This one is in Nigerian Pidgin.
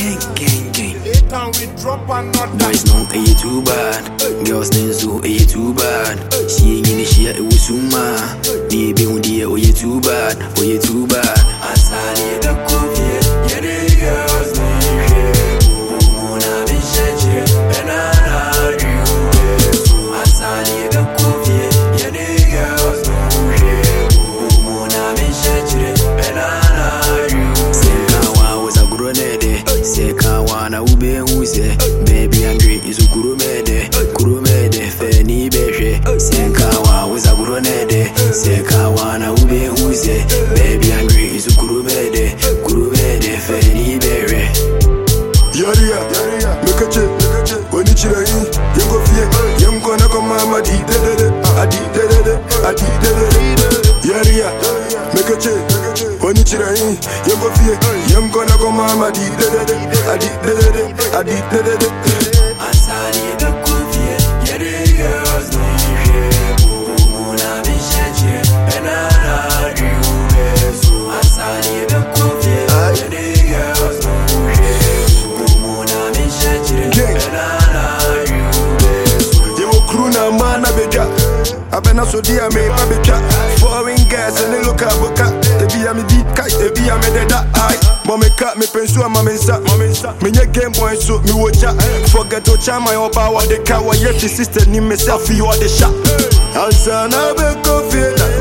Later we drop another. Boys know you too bad, girls then so you too bad. She ain't in the shit, it was suma. Baby on the oh you too bad, oh you too bad. Asali the coffee, yeah the girls know you. Mona be shady, and I you. Asali the coffee, yeah the girls know you. Mona be shady, and I you. Sekawa was a grenade, Sekawa na ube use. Baby Andre is a kurumede, feni beje. Sekawa was a grenade, Sekawa na ube use. Baby Andre is a kurumede, feni beje. Yaria, make a check, when it's here, you go fear, young gonna come, I did it. Yaria, make a check, when it's here, you go fear, young gonna come, I did it. Asali the coffee, yeah the girls know you. Mona be shady, and I you. Asali the coffee, yeah the girls know you. Mona be shady, and I you. You crew na man a beja, I been so dear me a beja. Foreign gas and they look at boca. They be a me deep kite, they be a me dead eye. Mommy cut me pencil and mommy sa. Me nye game boy so me watch ya. Forget to charm my own power. The car wa yet the sister ni me self you are the shot. Answer na be coffee.